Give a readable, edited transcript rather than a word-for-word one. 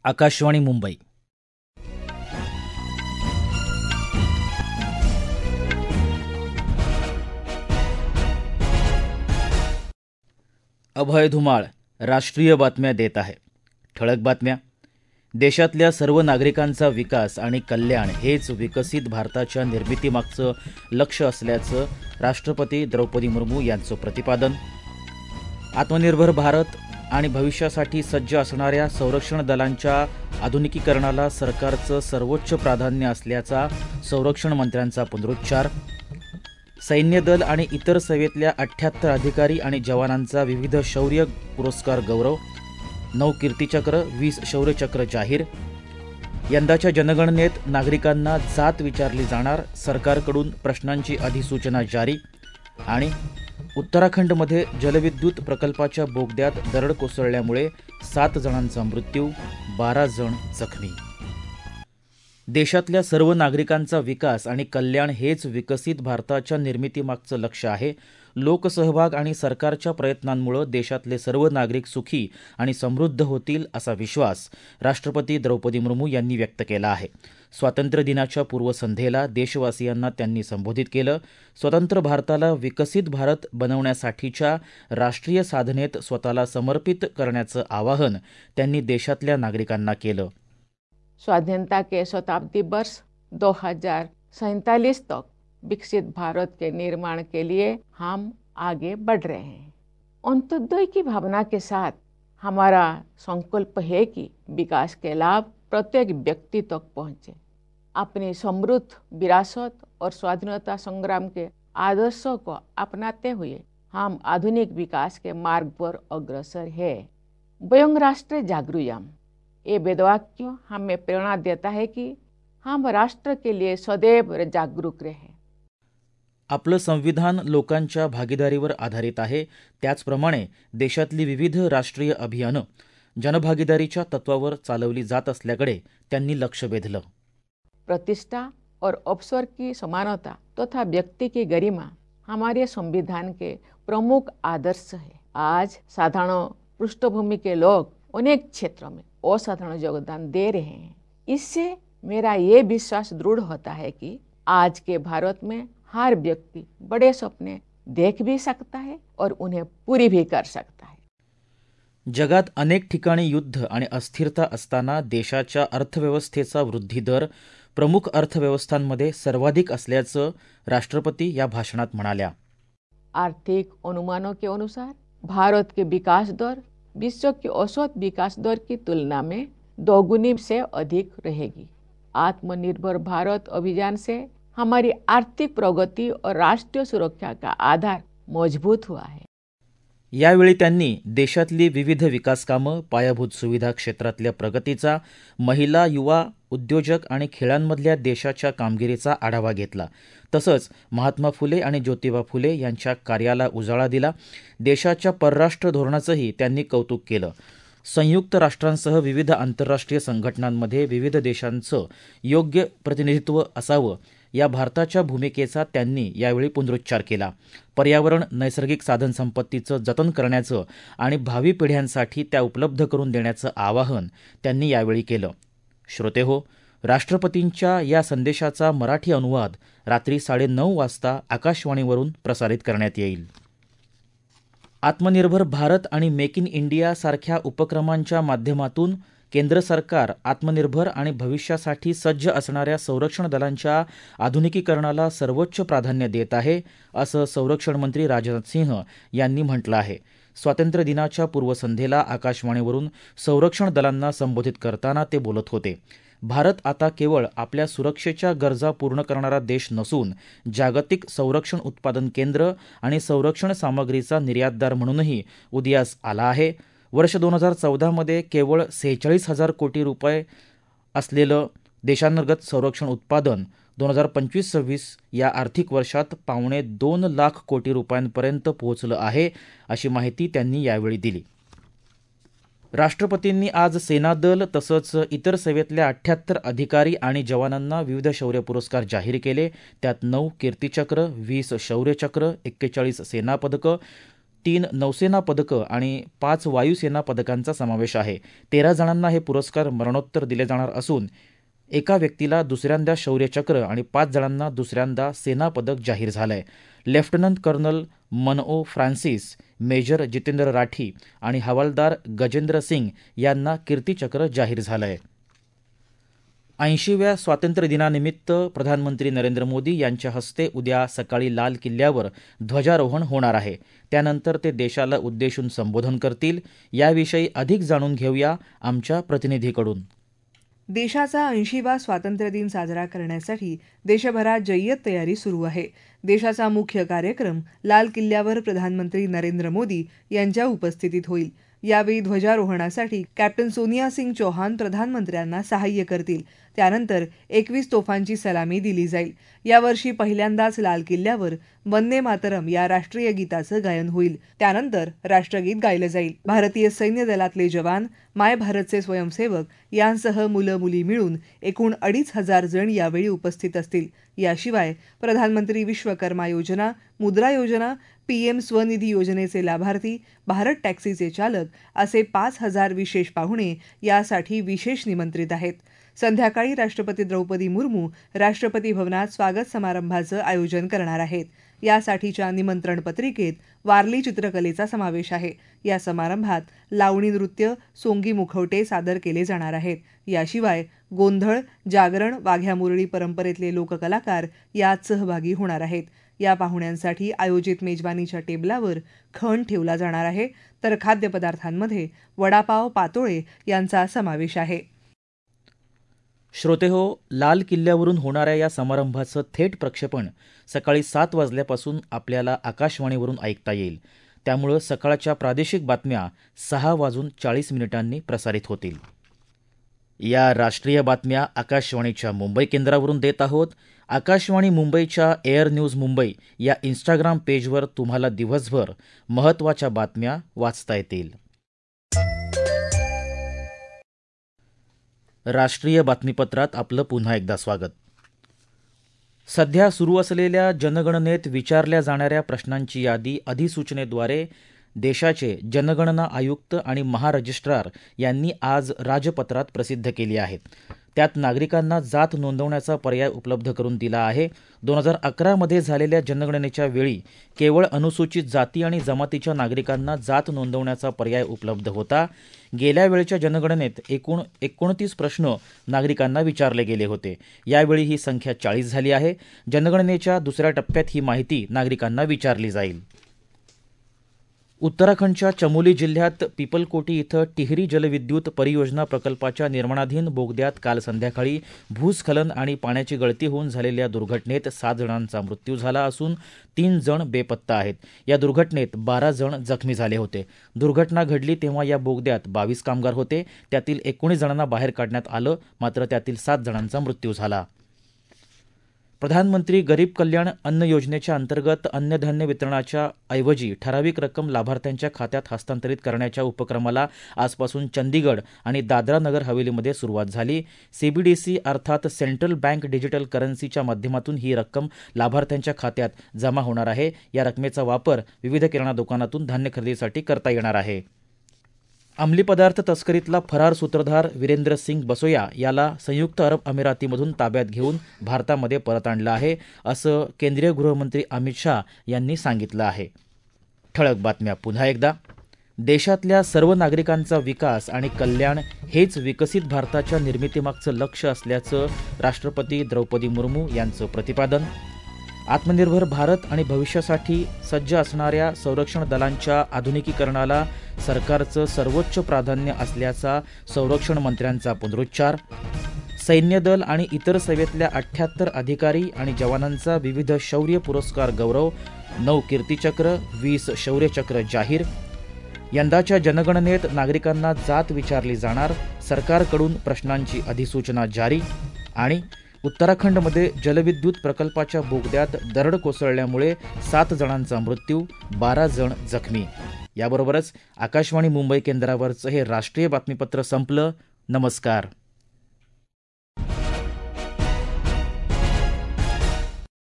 आकाशवाणी मुंबई. अभय धुमाळ राष्ट्रीय बातम्या देत आहे. ठळक बातम्या. देशातल्या सर्व नागरिकांचा विकास आणि कल्याण हेच विकसित भारताच्या निर्मितीमागचं लक्ष्य असल्याचं राष्ट्रपती द्रौपदी मुर्मू यांचं प्रतिपादन. आत्मनिर्भर भारत आणि भविष्यासाठी सज्ज असणाऱ्या संरक्षण दलांच्या आधुनिकीकरणाला सरकारचं सर्वोच्च प्राधान्य असल्याचा संरक्षण मंत्र्यांचा पुनरुच्चार. सैन्य दल आणि इतर सेवेतल्या 78 अधिकारी आणि जवानांचा विविध शौर्य पुरस्कार गौरव. 9 कीर्तिचक्र, 20 शौर्यचक्र जाहीर. यंदाच्या जनगणनेत नागरिकांना जात विचारली जाणार, सरकारकडून प्रश्नांची अधिसूचना जारी. आणि उत्तराखंडमध्ये जलविद्युत प्रकल्पाच्या बोगद्यात दरड कोसळल्यामुळे 7 जणांचा मृत्यू, 12 जण जखमी. देशातल्या सर्व नागरिकांचा विकास आणि कल्याण हेच विकसित भारताच्या निर्मितीमागचं लक्ष्य आहे. लोकसहभाग आणि सरकारच्या प्रयत्नांमुळे देशातले सर्व नागरिक सुखी आणि समृद्ध होतील असा विश्वास राष्ट्रपती द्रौपदी मुर्मू यांनी व्यक्त केला आहे. स्वातंत्र्य दिनाच्या पूर्वसंध्येला देशवासियांना त्यांनी संबोधित केलं. स्वतंत्र भारताला विकसित भारत बनवण्यासाठीच्या राष्ट्रीय साधनेत स्वतःला समर्पित करण्याचं आवाहन त्यांनी देशातल्या नागरिकांना केलं. स्वाधीनता के शताब्दी वर्ष 2047 तक विकसित भारत के निर्माण के लिए हम आगे बढ़ रहे हैं. अंत्योदय की भावना के साथ हमारा संकल्प है कि विकास के लाभ प्रत्येक व्यक्ति तक पहुँचे. अपनी समृद्ध विरासत और स्वाधीनता संग्राम के आदर्शों को अपनाते हुए हम आधुनिक विकास के मार्ग पर अग्रसर है. वयं राष्ट्र जागृयाम, ये वेदवाक्य हमें प्रेरणा देता है कि हम राष्ट्र के लिए सदैव जागरूक रहे. आपलं संविधान लोकांच्या भागीदारीवर आधारित आहे. त्याचप्रमाणे देशातली विविध राष्ट्रीय अभियानं जनभागीदारीच्या तत्वावर चालवली जात असल्याकडे त्यांनी लक्ष वेधलं. प्रतिष्ठा और अवसर की समानता तथा व्यक्ति की गरिमा हमारे संविधान के प्रमुख आदर्श है. आज साधारण पृष्ठभूमि के लोग अनेक क्षेत्रों में असाधारण योगदान दे रहे हैं. इससे मेरा ये विश्वास दृढ़ होता है कि आज के भारत में हर व्यक्ति बड़े सपने देख भी सकता है और उन्हें पूरी भी कर सकता है. जगात अनेक ठिकाणी युद्ध आणि अस्थिरता असताना देशाच्या अर्थव्यवस्थेचा वृद्धी दर प्रमुख अर्थव्यवस्थांमध्ये सर्वाधिक असल्याचं राष्ट्रपती या भाषणात म्हणाल्या. आर्थिक अनुमानों के अनुसार भारत के विकास दर विश्व की औसत विकास दर की तुलना में 2 गुनी से अधिक रहेगी. आत्मनिर्भर भारत अभियान से हमारी आर्थिक प्रगति और राष्ट्रीय सुरक्षा का आधार मजबूत हुआ है. यावेळी त्यांनी देशातली विविध विकास कामं, पायाभूत सुविधा क्षेत्रातल्या प्रगतीचा, महिला, युवा, उद्योजक आणि खेळांमधल्या देशाच्या कामगिरीचा आढावा घेतला. तसंच महात्मा फुले आणि ज्योतिबा फुले यांच्या कार्याला उजाळा दिला. देशाच्या परराष्ट्र धोरणाचंही त्यांनी कौतुक केलं. संयुक्त राष्ट्रांसह विविध आंतरराष्ट्रीय संघटनांमध्ये विविध देशांचं योग्य प्रतिनिधित्व असावं या भारताच्या भूमिकेचा त्यांनी यावेळी पुनरुच्चार केला. पर्यावरण, नैसर्गिक साधनसंपत्तीचं जतन करण्याचं आणि भावी पिढ्यांसाठी त्या उपलब्ध करून देण्याचं आवाहन त्यांनी यावेळी केलं. श्रोतेहो, राष्ट्रपतींच्या या संदेशाचा मराठी अनुवाद रात्री 9:30 वाजता आकाशवाणीवरून प्रसारित करण्यात येईल. आत्मनिर्भर भारत आणि मेक इन इंडिया सारख्या उपक्रमांच्या माध्यमातून केंद्र सरकार आत्मनिर्भर आणि भविष्यासाठी सज्ज असणाऱ्या संरक्षण दलांच्या आधुनिकीकरणाला सर्वोच्च प्राधान्य देत आहे, असं संरक्षण मंत्री राजनाथ सिंह यांनी म्हटलं आहे. स्वातंत्र्य दिनाच्या पूर्वसंध्येला आकाशवाणीवरून संरक्षण दलांना संबोधित करताना ते बोलत होते. भारत आता केवळ आपल्या सुरक्षेच्या गरजा पूर्ण करणारा देश नसून जागतिक संरक्षण उत्पादन केंद्र आणि संरक्षण सामग्रीचा निर्यातदार म्हणूनही उदयास आला आहे. वर्ष 2014मध्ये केवळ 46,000 कोटी रुपये असलेलं देशांतर्गत संरक्षण उत्पादन 2025-26 या आर्थिक वर्षात 2.25 लाख कोटी रुपयांपर्यंत पोहोचलं आहे, अशी माहिती त्यांनी यावेळी दिली. राष्ट्रपतींनी आज सेनादल तसंच इतर सेवेतल्या 78 अधिकारी आणि जवानांना विविध शौर्य पुरस्कार जाहीर केले. त्यात 9 कीर्तिचक्र, 20 शौर्यचक्र, 41 सेना पदकं, 3 नौसेना पदकं आणि 5 वायुसेना पदकांचा समावेश आहे. 13 जणांना हे पुरस्कार मरणोत्तर दिले जाणार असून एका व्यक्तीला दुसऱ्यांदा शौर्यचक्र आणि 5 जणांना दुसऱ्यांदा सेना पदक जाहीर झालंय. लेफ्टनंट कर्नल मनओ फ्रान्सिस, मेजर जितेंद्र राठी आणि हवालदार गजेंद्र सिंग यांना कीर्तीचक्र जाहीर झालंय. 80व्या स्वातंत्र्य दिनानिमित्त प्रधानमंत्री नरेंद्र मोदी यांच्या हस्ते उद्या सकाळी लाल किल्ल्यावर ध्वजारोहण होणार आहे. त्यानंतर ते देशाला उद्देशून संबोधन करतील. याविषयी अधिक जाणून घेऊया आमच्या प्रतिनिधीकडून. देशाचा 80वा स्वातंत्र्य दिन साजरा करण्यासाठी देशभरात जय्यत तयारी सुरू आहे. देशाचा मुख्य कार्यक्रम लाल किल्ल्यावर प्रधानमंत्री नरेंद्र मोदी यांच्या उपस्थितीत होईल. यावेळी ध्वजारोहणासाठी कॅप्टन सोनिया सिंग चौहान प्रधानमंत्र्यांना सहाय्य करतील. त्यानंतर 21 तोफांची सलामी दिली जाईल. यावर्षी पहिल्यांदाच लाल किल्ल्यावर वंदे मातरम या राष्ट्रीय गीताचं गायन होईल. त्यानंतर राष्ट्रगीत गायलं जाईल. भारतीय सैन्य दलातले जवान, माय भारतचे स्वयंसेवक यांसह मुलं मुली मिळून एकूण 2,500 जण यावेळी उपस्थित असतील. याशिवाय प्रधानमंत्री विश्वकर्मा योजना, मुद्रा योजना, PM स्वनिधी योजनेचे लाभार्थी, भारत टॅक्सीचे चालक असे 5,000 विशेष पाहुणे यासाठी विशेष निमंत्रित आहेत. संध्याकाळी राष्ट्रपती द्रौपदी मुर्मू राष्ट्रपती भवनात स्वागत समारंभाचं आयोजन करणार आहेत. यासाठीच्या निमंत्रण पत्रिकेत वारली चित्रकलेचा समावेश आहे. या समारंभात लावणी नृत्य, सोंगी मुखवटे सादर केले जाणार आहेत. याशिवाय गोंधळ, जागरण, वाघ्या मुरळी परंपरेतले लोककलाकार यात सहभागी होणार आहेत. या पाहुण्यांसाठी आयोजित मेजवानीच्या टेबलावर खण ठेवला जाणार आहे, तर खाद्यपदार्थांमध्ये वडापाव, पातोळे यांचा समावेश आहे. श्रोतेहो, लाल किल्ल्यावरून होणाऱ्या या समारंभाचं थेट प्रक्षेपण सकाळी 7 वाजल्यापासून आपल्याला आकाशवाणीवरून ऐकता येईल. त्यामुळं सकाळच्या प्रादेशिक बातम्या 6:40 प्रसारित होतील. या राष्ट्रीय बातम्या आकाशवाणीच्या मुंबई केंद्रावरून देत आहोत. आकाशवाणी मुंबईच्या एअर न्यूज मुंबई या इंस्टाग्राम पेजवर तुम्हाला दिवसभर महत्त्वाच्या बातम्या वाचता येतील. राष्ट्रीय बातमीपत्रात आपलं पुन्हा एकदा स्वागत. सध्या सुरू असलेल्या जनगणनेत विचारल्या जाणाऱ्या प्रश्नांची यादी अधिसूचनेद्वारे देशाचे जनगणना आयुक्त आणि महारजिस्ट्रार यांनी आज राजपत्रात प्रसिद्ध केली आहे. त्यात नागरिकांना जात नोंदवण्याचा पर्याय उपलब्ध करून दिला आहे. 2011मध्ये झालेल्या जनगणनेच्या वेळी केवळ अनुसूचित जाती आणि जमातीच्या नागरिकांना जात नोंदवण्याचा पर्याय उपलब्ध होता. गेल्या वेळच्या जनगणनेत एकूण 29 प्रश्न नागरिकांना विचारले गेले होते. यावेळी ही संख्या 40 झाली आहे. जनगणनेच्या दुसऱ्या टप्प्यात ही माहिती नागरिकांना विचारली जाईल. उत्तराखंडच्या चमोली जिल्ह्यात पिपलकोटी इथं टिहरी जलविद्युत परियोजना प्रकल्पाच्या निर्माणाधीन बोगद्यात काल संध्याकाळी भूस्खलन आणि पाण्याची गळती होऊन झालेल्या दुर्घटनेत 7 जणांचा मृत्यू झाला असून 3 जण बेपत्ता आहेत. या दुर्घटनेत 12 जण जखमी झाले होते. दुर्घटना घडली तेव्हा या बोगद्यात 22 कामगार होते. त्यातील 19 जणांना बाहेर काढण्यात आलं, मात्र त्यातील 7 जणांचा मृत्यू झाला. प्रधानमंत्री गरीब कल्याण अन्न योजनेच्या अंतर्गत अन्नधान्य वितरणाच्या ऐवजी ठराविक रक्कम लाभार्थ्यांच्या खात्यात हस्तांतरित करण्याच्या उपक्रमाला आजपासून चंदीगड आणि दादरा नगर हवेलीमध्ये सुरुवात झाली. CBDC अर्थात सेंट्रल बँक डिजिटल करन्सीच्या माध्यमातून ही रक्कम लाभार्थ्यांच्या खात्यात जमा होणार आहे. या रकमेचा वापर विविध किराणा दुकानातून धान्य खरेदीसाठी करता येणार आहे. अंमली पदार्थ तस्करीतला फरार सूत्रधार वीरेंद्र सिंग बसोया याला संयुक्त अरब अमिरातीमधून ताब्यात घेऊन भारतामध्ये परत आणलं आहे, असं केंद्रीय गृहमंत्री अमित शाह यांनी सांगितलं आहे. ठळक बातम्या पुन्हा एकदा. देशातल्या सर्व नागरिकांचा विकास आणि कल्याण हेच विकसित भारताच्या निर्मितीमागचं लक्ष्य असल्याचं राष्ट्रपती द्रौपदी मुर्मू यांचं प्रतिपादन. आत्मनिर्भर भारत आणि भविष्यासाठी सज्ज असणाऱ्या संरक्षण दलांच्या आधुनिकीकरणाला सरकारचं सर्वोच्च प्राधान्य असल्याचा संरक्षण मंत्र्यांचा पुनरुच्चार. सैन्य दल आणि इतर सेवेतल्या 78 अधिकारी आणि जवानांचा विविध शौर्य पुरस्कार गौरव, 9 कीर्तीचक्र, 20 शौर्यचक्र जाहीर. यंदाच्या जनगणनेत नागरिकांना जात विचारली जाणार, सरकारकडून प्रश्नांची अधिसूचना जारी. आणि उत्तराखंडमध्ये जलविद्युत प्रकल्पाच्या बोगद्यात दरड कोसळल्यामुळे 7 जणांचा मृत्यू, 12 जण जखमी. याबरोबरच आकाशवाणी मुंबई केंद्रावरचं हे राष्ट्रीय बातमीपत्र संपलं. नमस्कार.